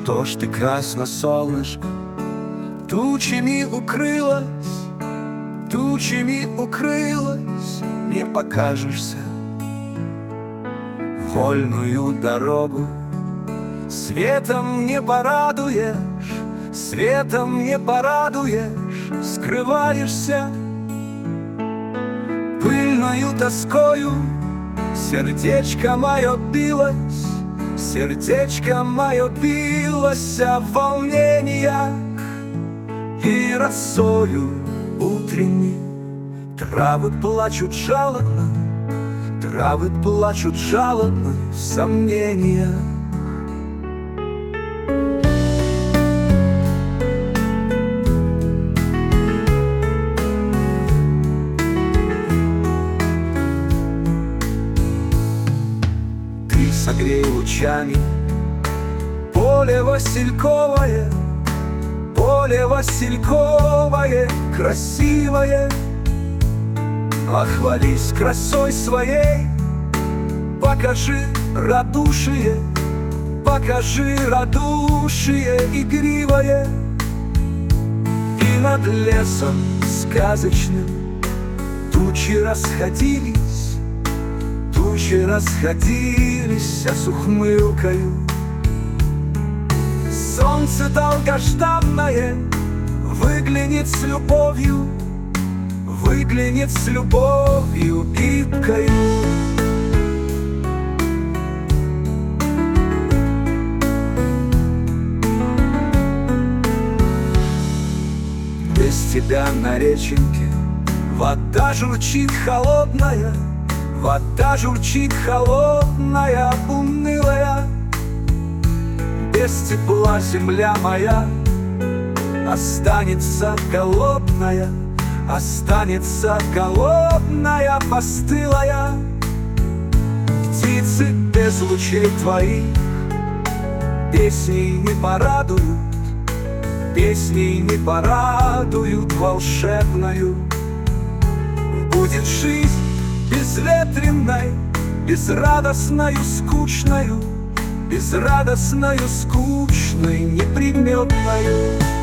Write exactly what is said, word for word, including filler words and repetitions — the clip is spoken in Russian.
Что ж ты, красно солнышко, тучами укрылась, тучами укрылась, не покажешься. Вольную дорогу светом не порадуешь, светом не порадуешь, скрываешься. Пыльною тоскою сердечко мое билось, сердечко мое билось в волнениях, и росою утренней травы плачут жалобно, травы плачут жалобно в сомнениях. Ты согрей лучами поле васильковое, поле васильковое, красивое. Охвались красой своей, покажи радушие, покажи радушие игривое. И над лесом сказочным тучи расходились, тучи расходились с ухмылкою. Солнце долгожданное выглянет с любовью, выглянет с любовью гибкою. Без тебя на реченьке вода журчит холодная, вода журчит холодная, унылая. Без тепла земля моя останется голодная, останется голодная, постылая. Птицы без лучей твоих песней не порадуют, песней не порадуют волшебною. Будет жизнь безветренной, безрадостною, скучною, безрадостною, скучной, неприметною.